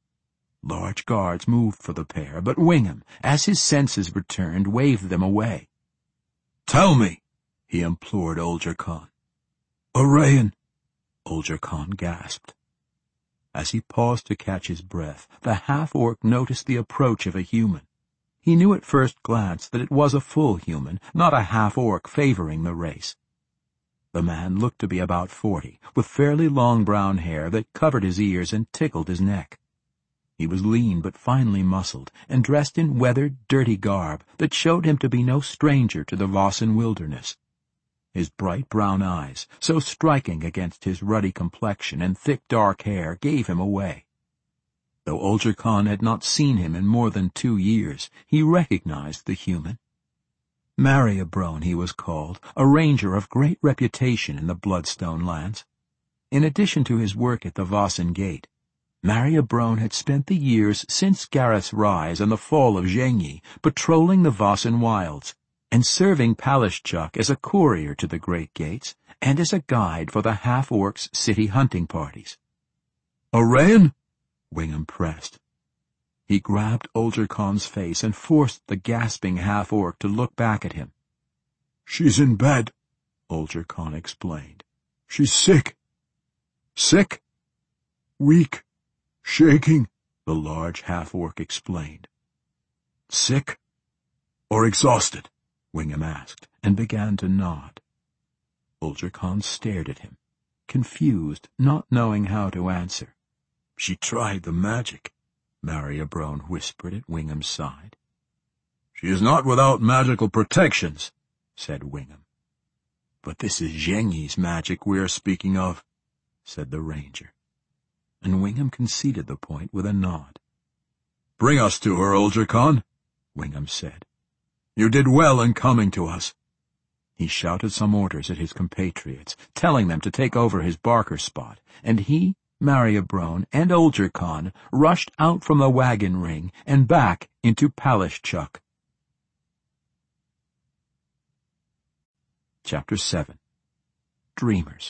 S1: Large guards moved for the pair, but Wingham, as his senses returned, waved them away.
S3: "Tell me,"
S1: he implored Olger Khan.
S3: "Arayan,"
S1: Olger Khan gasped. As he paused to catch his breath, the half-orc noticed the approach of a human. He knew at first glance that it was a full human, not a half-orc favoring the race. The man looked to be about forty, with fairly long brown hair that covered his ears and tickled his neck. He was lean but finely muscled, and dressed in weathered, dirty garb that showed him to be no stranger to the Vossen wilderness. His bright brown eyes, so striking against his ruddy complexion and thick dark hair, gave him away. Though Olger Khan had not seen him in more than two years, he recognized the human. Mariabrone, he was called, a ranger of great reputation in the Bloodstone lands. In addition to his work at the Vossen Gate, Mariabrone had spent the years since Gareth's rise and the fall of Zhengyi patrolling the Vossen wilds, and serving Palishchuk as a courier to the Great Gates and as a guide for the half-orcs' city hunting parties.
S3: "Arayan?"
S1: Wingham pressed. He grabbed Olger Khan's face and forced the gasping half-orc to look back at him.
S3: "She's in bed," Olger Khan explained. "She's sick." "Sick?" "Weak. Shaking," the large half-orc explained. "Sick? Or exhausted?" Wingham asked, and began to nod. Olger Khan stared at him, confused, not knowing how to answer. "She tried the magic," Mariobrone whispered at Wingham's side. "She is not without magical protections," said Wingham. "But this is Zhengyi's magic we are speaking of," said the ranger. And Wingham conceded the point with a nod. "Bring us to her, Olger Khan," Wingham said. "You did well in coming to us." He shouted some orders at his compatriots, telling them to take over his Barker spot, and he, Mariobrone, and Olger Khan rushed out from the wagon ring and back into Palishchuk. Chapter seven. Dreamers.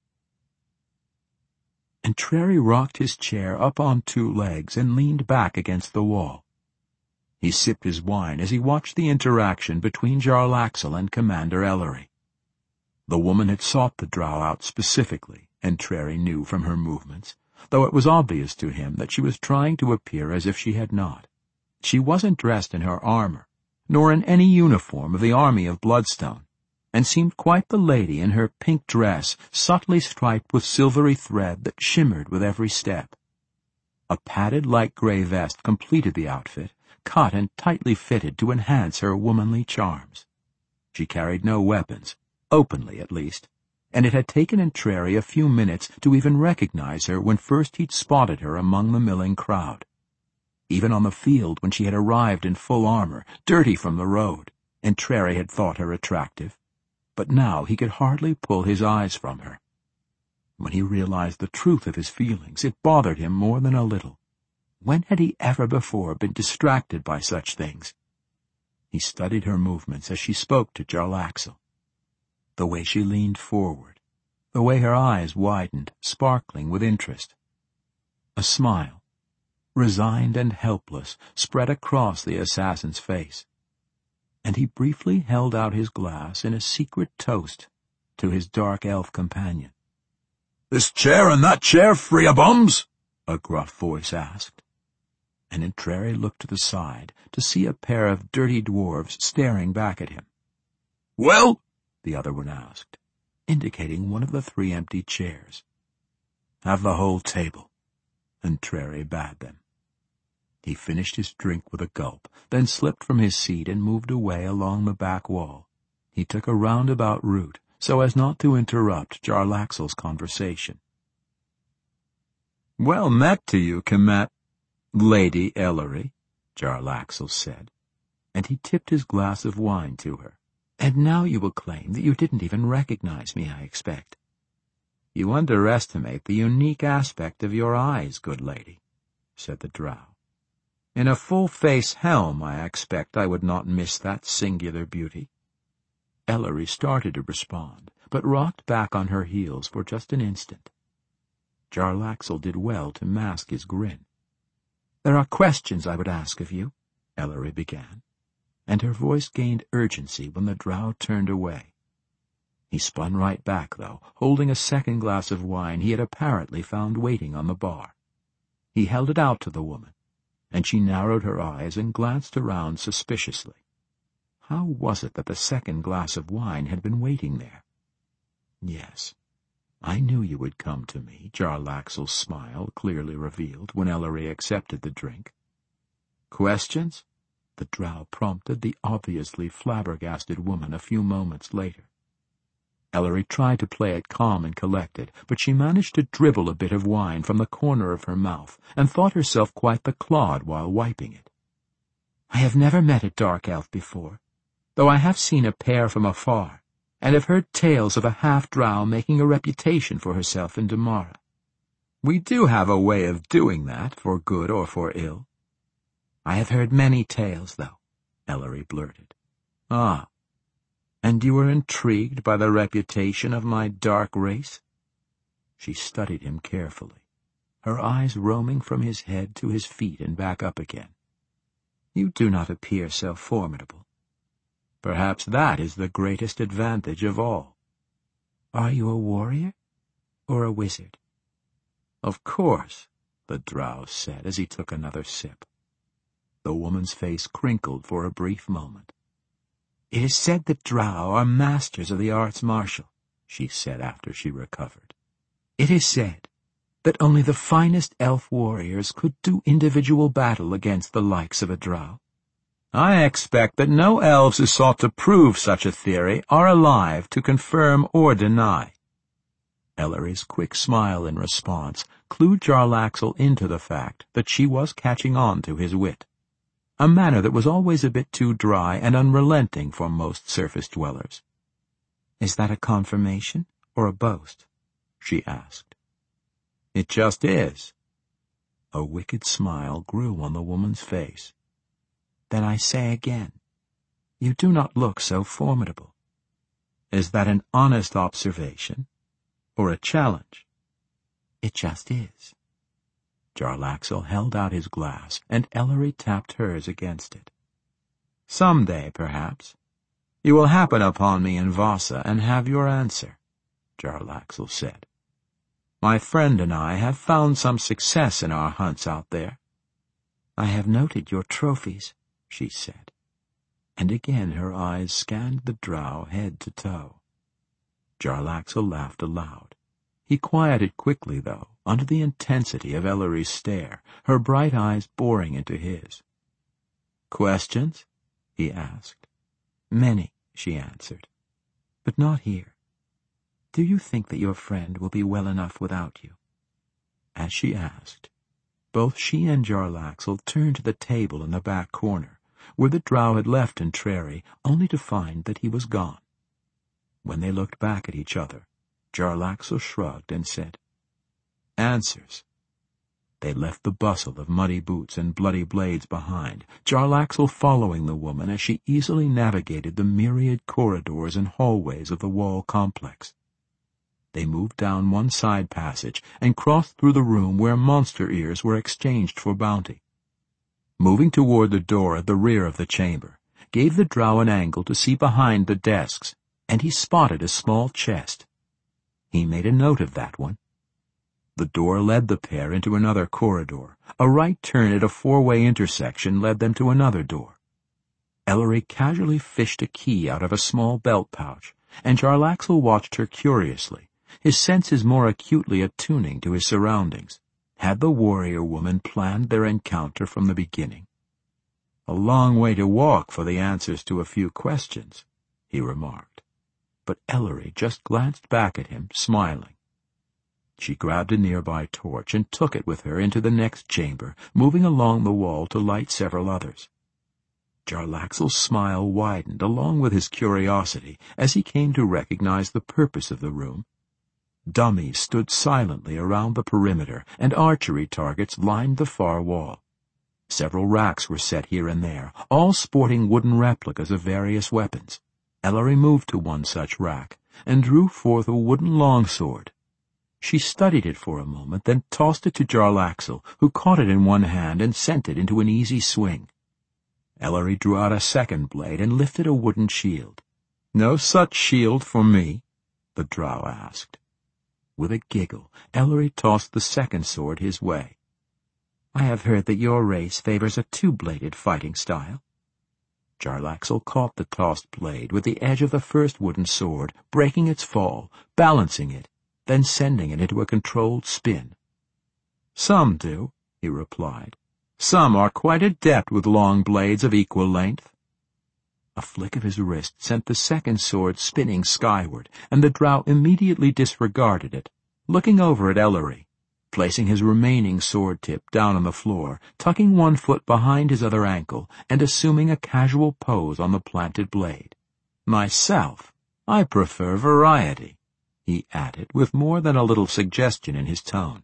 S3: Entreri rocked his chair up on two legs and leaned back against the wall. He sipped his wine as he watched the interaction between Jarlaxle and Commander Ellery. The woman had sought the drow out specifically, Entreri knew from her movements, though it was obvious to him that she was trying to appear as if she had not. She wasn't dressed in her armor, nor in any uniform of the army of Bloodstone, and seemed quite the lady in her pink dress, subtly striped with silvery thread that shimmered with every step. A padded light gray vest completed the outfit, cut and tightly fitted to enhance her womanly charms. She carried no weapons, openly at least, and it had taken Entreri a few minutes to even recognize her when first he'd spotted her among the milling crowd. Even on the field when she had arrived in full armor, dirty from the road, Entreri had thought her attractive, but now he could hardly pull his eyes from her. When he realized the truth of his feelings, it bothered him more than a little. When had he ever before been distracted by such things? He studied her movements as she spoke to Jarlaxle. The way she leaned forward, the way her eyes widened, sparkling with interest. A smile, resigned and helpless, spread across the assassin's face, and he briefly held out his glass in a secret toast to his dark elf companion. "This chair and that chair free of bums?" a gruff voice asked, and Entreri looked to the side to see a pair of dirty dwarves staring back at him. "Well?" the other one asked, indicating one of the three empty chairs. "Have the whole table," Entreri bade them. He finished his drink with a gulp, then slipped from his seat and moved away along the back wall. He took a roundabout route so as not to interrupt Jarlaxle's conversation. "Well met to you, Commat... Lady Ellery," Jarlaxle said, and he tipped his glass of wine to her. "And now you will claim that you didn't even recognize me, I expect." "You underestimate the unique aspect of your eyes, good lady," said the drow. "In a full-face helm, I expect I would not miss that singular beauty." Ellery started to respond, but rocked back on her heels for just an instant. Jarlaxle did well to mask his grin. "There are questions I would ask of you," Ellery began, and her voice gained urgency when the drow turned away. He spun right back, though, holding a second glass of wine he had apparently found waiting on the bar. He held it out to the woman, and she narrowed her eyes and glanced around suspiciously. How was it that the second glass of wine had been waiting there? "Yes, I knew you would come to me," Jarlaxle's smile clearly revealed when Ellery accepted the drink. "Questions?" the drow prompted the obviously flabbergasted woman a few moments later. Ellery tried to play it calm and collected, but she managed to dribble a bit of wine from the corner of her mouth and thought herself quite the clod while wiping it. "I have never met a dark elf before, though I have seen a pair from afar, and have heard tales of a half-drow making a reputation for herself in Damara. We do have a way of doing that, for good or for ill." "I have heard many tales, though," Ellery blurted. "Ah, and you were intrigued by the reputation of my dark race?" She studied him carefully.
S1: her eyes roaming from his head to his feet and back up again. "You do not appear so formidable. Perhaps that is the greatest advantage of all. Are you a warrior or a wizard?" "Of course," the drow said as he took another sip. The woman's face crinkled for a brief moment. "It is said that drow are masters of the arts martial," she said after she recovered. "It is said that only the finest elf warriors could do individual battle against the likes of a drow. I expect that no elves who sought to prove such a theory are alive to confirm or deny." Ellery's quick smile in response clued Jarlaxle into the fact that she was catching on to his wit, a manner that was always a bit too dry and unrelenting for most surface dwellers. "Is that a confirmation or a boast?" she asked. "It just is." A wicked smile grew on the woman's face. "Then I say again, you do not look so formidable." "Is that an honest observation or a challenge?" "It just is." Jarlaxle held out his glass, and Ellery tapped hers against it. "Some day, perhaps, you will happen upon me in Vasa and have your answer," Jarlaxle said. "My friend and I have found some success in our hunts out there." "I have noted your trophies," she said, and again her eyes scanned the drow head to toe. Jarlaxle laughed aloud. He quieted quickly, though, under the intensity of Ellery's stare, her bright eyes boring into his. "Questions?" he asked. "Many," she answered, "but not here. Do you think that your friend will be well enough without you?" As she asked, both she and Jarlaxle turned to the table in the back corner, where the drow had left Entreri, only to find that he was gone. When they looked back at each other, Jarlaxle shrugged and said, "Answers." They left the bustle of muddy boots and bloody blades behind, Jarlaxle following the woman as she easily navigated the myriad corridors and hallways of the wall complex. They moved down one side passage and crossed through the room where monster ears were exchanged for bounty. Moving toward the door at the rear of the chamber gave the drow an angle to see behind the desks, and he spotted a small chest. He made a note of that one. The door led the pair into another corridor. A right turn at a four-way intersection led them to another door. Ellery casually fished a key out of a small belt pouch, and Jarlaxle watched her curiously, his senses more acutely attuning to his surroundings. Had the warrior woman planned their encounter from the beginning? "A long way to walk for the answers to a few questions," he remarked. But Ellery just glanced back at him, smiling. She grabbed a nearby torch and took it with her into the next chamber, moving along the wall to light several others. Jarlaxle's smile widened along with his curiosity as he came to recognize the purpose of the room. Dummies stood silently around the perimeter, and archery targets lined the far wall. Several racks were set here and there, all sporting wooden replicas of various weapons. Ellery moved to one such rack and drew forth a wooden longsword. She studied it for a moment, then tossed it to Jarlaxle, who caught it in one hand and sent it into an easy swing. Ellery drew out a second blade and lifted a wooden shield. "No such shield for me?" the drow asked. With a giggle, Ellery tossed the second sword his way. "I have heard that your race favors a two-bladed fighting style." Jarlaxle caught the tossed blade with the edge of the first wooden sword, breaking its fall, balancing it, then sending it into a controlled spin. "Some do," he replied. "Some are quite adept with long blades of equal length." A flick of his wrist sent the second sword spinning skyward, and the drow immediately disregarded it, looking over at Ellery, placing his remaining sword tip down on the floor, tucking one foot behind his other ankle, and assuming a casual pose on the planted blade. "Myself, I prefer variety," he added, with more than a little suggestion in his tone.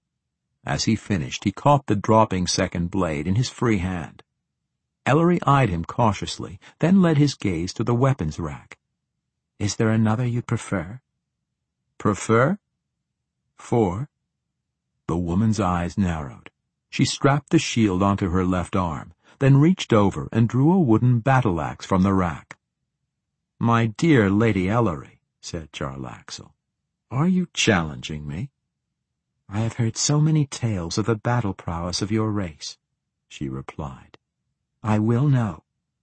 S1: As he finished, he caught the dropping second blade in his free hand. Ellery eyed him cautiously, then led his gaze to the weapons rack. "Is there another you'd prefer?" "Prefer? For?" The woman's eyes narrowed. She strapped the shield onto her left arm, then reached over and drew a wooden battle-axe from the rack. "My dear Lady Ellery," said Jarlaxle, "are you challenging me?" "I have heard so many tales of the battle prowess of your race," she replied. "I will know."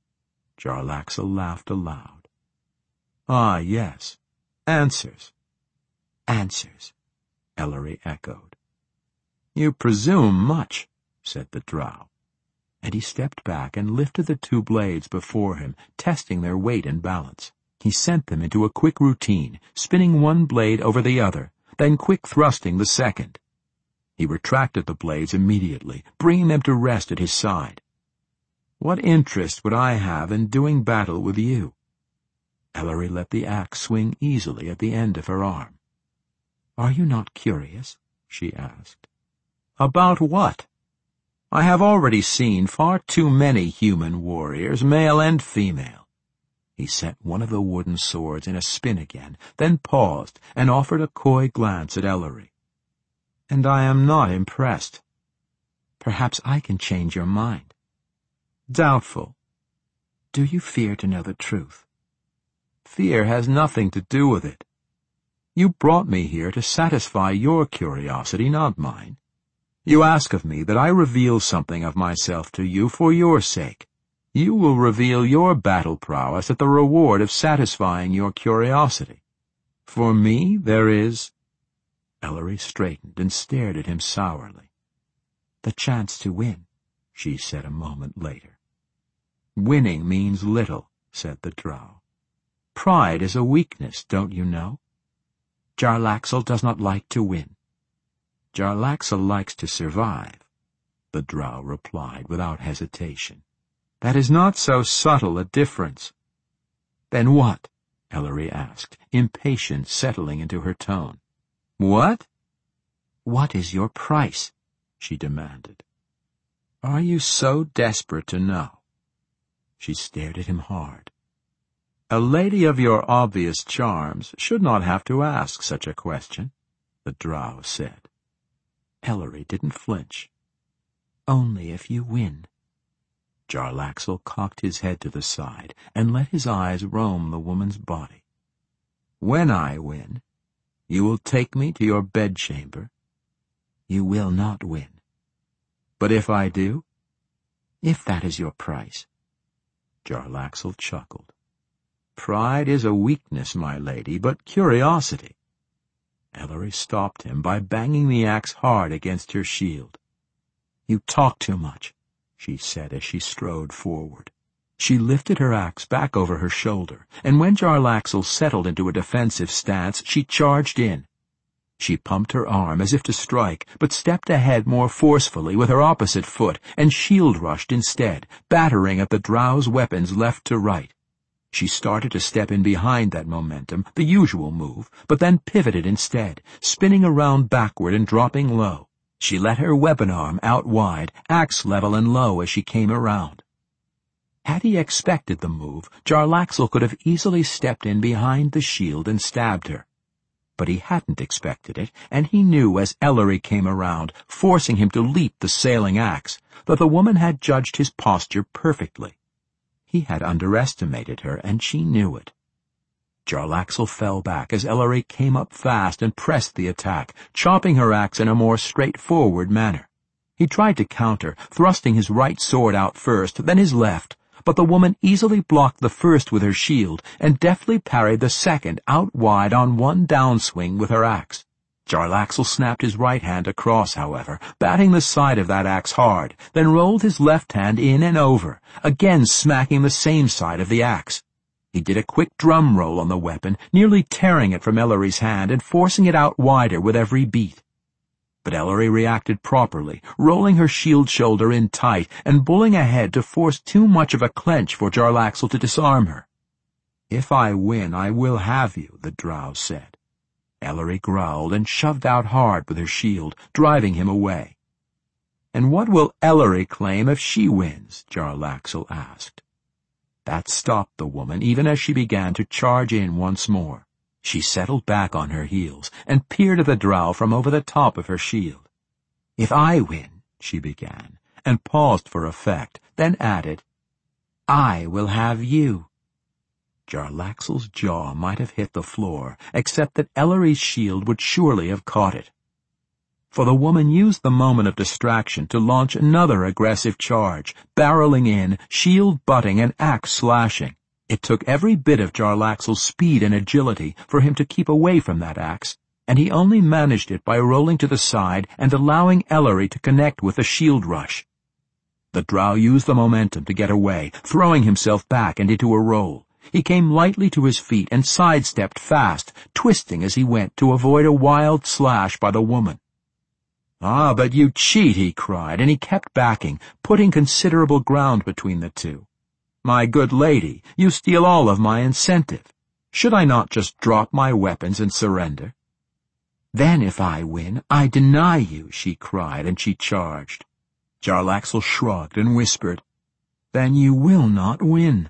S1: Jarlaxle laughed aloud. "Ah, yes. Answers." "Answers," Ellery echoed. "You presume much," said the drow. And he stepped back and lifted the two blades before him, testing their weight and balance. He sent them into a quick routine, spinning one blade over the other, then quick thrusting the second. He retracted the blades immediately, bringing them to rest at his side. "What interest would I have in doing battle with you?" Ellery let the axe swing easily at the end of her arm. "Are you not curious?" she asked. "About what? I have already seen far too many human warriors, male and female." He set one of the wooden swords in a spin again, then paused and offered a coy glance at Ellery. "And I am not impressed." "Perhaps I can change your mind." "Doubtful." "Do you fear to know the truth?" "Fear has nothing to do with it. You brought me here to satisfy your curiosity, not mine. You ask of me that I reveal something of myself to you for your sake. You will reveal your battle prowess at the reward of satisfying your curiosity. For me, there is—" Ellery straightened and stared at him sourly. "The chance to win," she said a moment later. "Winning means little," said the drow. "Pride is a weakness, don't you know? Jarlaxle does not like to win." "Jarlaxle likes to survive," the drow replied without hesitation. "That is not so subtle a difference." "Then what?" Ellery asked, impatience settling into her tone. "What?" "What is your price?" she demanded. "Are you so desperate to know?" She stared at him hard. "A lady of your obvious charms should not have to ask such a question," the drow said. Ellery didn't flinch. "Only if you win." Jarlaxle cocked his head to the side and let his eyes roam the woman's body. "When I win, you will take me to your bedchamber." "You will not win." "But if I do?" "If that is your price." Jarlaxle chuckled. "Pride is a weakness, my lady, but curiosity—" Ellery stopped him by banging the axe hard against her shield. "You talk too much," she said as she strode forward. She lifted her axe back over her shoulder, and when Jarlaxle settled into a defensive stance, she charged in. She pumped her arm as if to strike, but stepped ahead more forcefully with her opposite foot and shield-rushed instead, battering at the drow's weapons left to right. She started to step in behind that momentum, the usual move, but then pivoted instead, spinning around backward and dropping low. She let her weapon arm out wide, axe level and low as she came around. Had he expected the move, Jarlaxle could have easily stepped in behind the shield and stabbed her. But he hadn't expected it, and he knew as Ellery came around, forcing him to leap the sailing axe, that the woman had judged his posture perfectly. He had underestimated her, and she knew it. Jarlaxle fell back as Ellery came up fast and pressed the attack, chopping her axe in a more straightforward manner. He tried to counter, thrusting his right sword out first, then his left, but the woman easily blocked the first with her shield and deftly parried the second out wide on one downswing with her axe. Jarlaxle snapped his right hand across, however, batting the side of that axe hard, then rolled his left hand in and over, again smacking the same side of the axe. He did a quick drum roll on the weapon, nearly tearing it from Ellery's hand and forcing it out wider with every beat. But Ellery reacted properly, rolling her shield shoulder in tight and bulling ahead to force too much of a clench for Jarlaxle to disarm her. "If I win, I will have you," the drow said. Ellery growled and shoved out hard with her shield, driving him away. "And what will Ellery claim if she wins?" Jarlaxle asked. That stopped the woman even as she began to charge in once more. She settled back on her heels and peered at the drow from over the top of her shield. "If I win," she began, and paused for effect, then added, "I will have you." Jarlaxle's jaw might have hit the floor, except that Ellery's shield would surely have caught it. For the woman used the moment of distraction to launch another aggressive charge, barreling in, shield butting and axe slashing. It took every bit of Jarlaxle's speed and agility for him to keep away from that axe, and he only managed it by rolling to the side and allowing Ellery to connect with the shield rush. The drow used the momentum to get away, throwing himself back and into a roll. He came lightly to his feet and sidestepped fast, twisting as he went to avoid a wild slash by the woman. "Ah, but you cheat," he cried, and he kept backing, putting considerable ground between the two. "My good lady, you steal all of my incentive. Should I not just drop my weapons and surrender?" "Then if I win, I deny you," she cried, and she charged. Jarlaxle shrugged and whispered, "Then you will not win."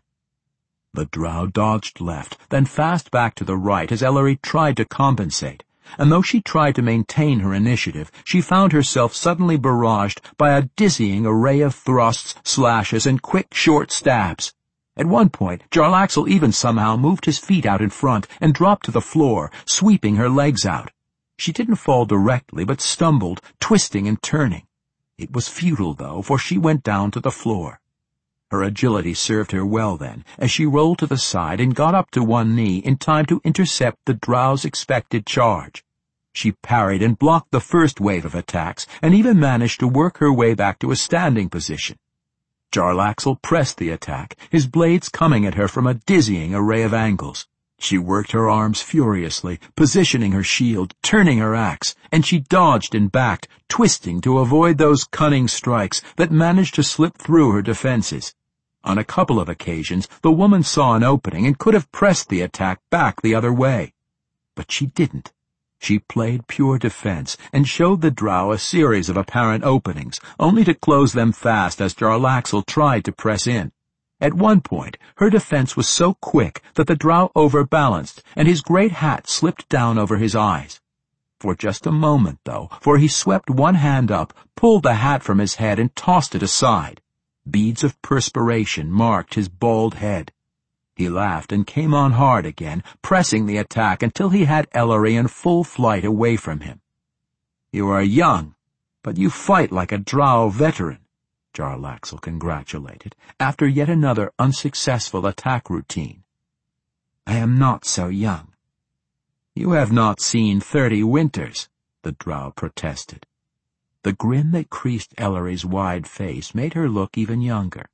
S1: The drow dodged left, then fast back to the right as Ellery tried to compensate, and though she tried to maintain her initiative, she found herself suddenly barraged by a dizzying array of thrusts, slashes, and quick, short stabs. At one point, Jarlaxle even somehow moved his feet out in front and dropped to the floor, sweeping her legs out. She didn't fall directly, but stumbled, twisting and turning. It was futile, though, for she went down to the floor. Her agility served her well then, as she rolled to the side and got up to one knee in time to intercept the drow's expected charge. She parried and blocked the first wave of attacks, and even managed to work her way back to a standing position. Jarlaxle pressed the attack, his blades coming at her from a dizzying array of angles. She worked her arms furiously, positioning her shield, turning her axe, and she dodged and backed, twisting to avoid those cunning strikes that managed to slip through her defenses. On a couple of occasions, the woman saw an opening and could have pressed the attack back the other way. But she didn't. She played pure defense and showed the drow a series of apparent openings, only to close them fast as Jarlaxle tried to press in. At one point, her defense was so quick that the drow overbalanced, and his great hat slipped down over his eyes. For just a moment, though, for he swept one hand up, pulled the hat from his head, and tossed it aside. Beads of perspiration marked his bald head. He laughed and came on hard again, pressing the attack until he had Ellery in full flight away from him. "You are young, but you fight like a drow veteran," Jarlaxle congratulated, after yet another unsuccessful attack routine. "I am not so young." "You have not seen thirty winters," the drow protested. The grin that creased Ellery's wide face made her look even younger.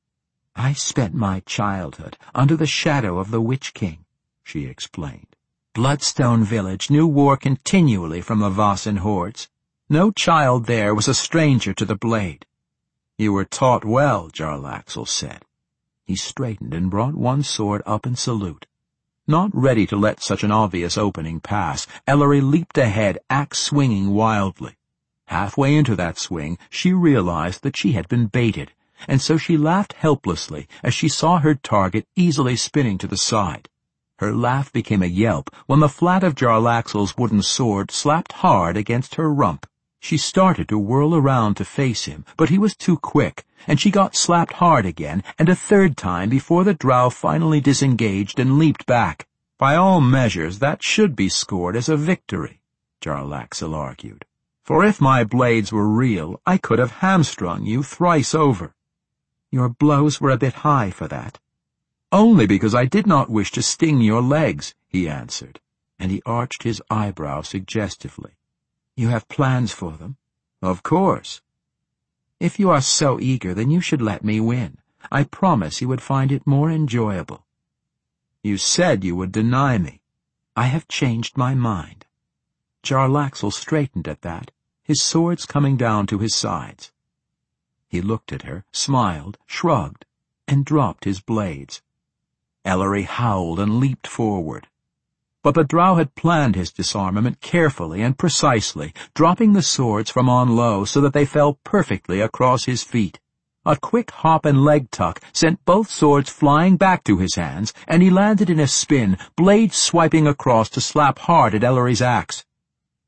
S1: "I spent my childhood under the shadow of the Witch King," she explained. "Bloodstone Village knew war continually from the Vossen hordes. No child there was a stranger to the blade." "You were taught well," Jarlaxle said. He straightened and brought one sword up in salute. Not ready to let such an obvious opening pass, Ellery leaped ahead, axe swinging wildly. Halfway into that swing, she realized that she had been baited, and so she laughed helplessly as she saw her target easily spinning to the side. Her laugh became a yelp when the flat of Jarlaxle's wooden sword slapped hard against her rump. She started to whirl around to face him, but he was too quick, and she got slapped hard again and a third time before the drow finally disengaged and leaped back. "By all measures, that should be scored as a victory," Jarlaxle argued. "For if my blades were real, I could have hamstrung you thrice over." "Your blows were a bit high for that." "Only because I did not wish to sting your legs," he answered, and he arched his eyebrow suggestively. "You have plans for them?" "Of course." "If you are so eager, then you should let me win. I promise you would find it more enjoyable." "You said you would deny me." "I have changed my mind." Jarlaxle straightened at that, his swords coming down to his sides. He looked at her, smiled, shrugged, and dropped his blades. Ellery howled and leaped forward. But the drow had planned his disarmament carefully and precisely, dropping the swords from on low so that they fell perfectly across his feet. A quick hop and leg tuck sent both swords flying back to his hands, and he landed in a spin, blade swiping across to slap hard at Ellery's axe.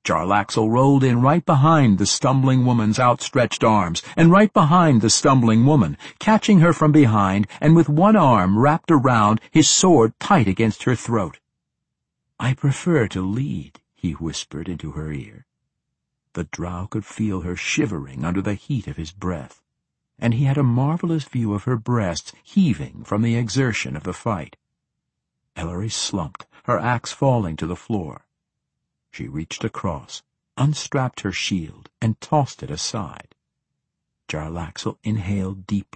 S1: Jarlaxle rolled in right behind the stumbling woman's outstretched arms, and right behind the stumbling woman, catching her from behind and with one arm wrapped around, his sword tight against her throat. "I prefer to lead," he whispered into her ear. The drow could feel her shivering under the heat of his breath, and he had a marvelous view of her breasts heaving from the exertion of the fight. Ellery slumped, her axe falling to the floor. She reached across, unstrapped her shield, and tossed it aside. Jarlaxle inhaled deeply.